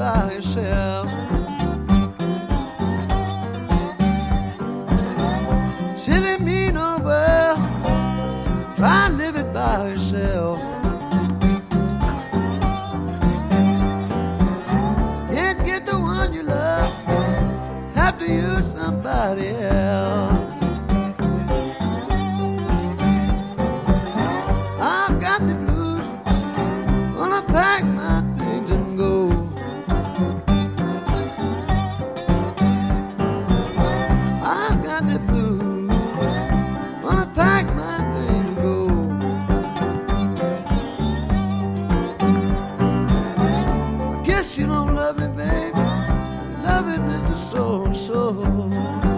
by herself. She didn't mean no well, try and live it by herself. Can't get the one you love, have to use somebody else. I've got the blues, gonna pack my things and go. I've got the blues, gonna pack my things and go. I guess you don't love me, baby. You love it, Mr. So-and-so.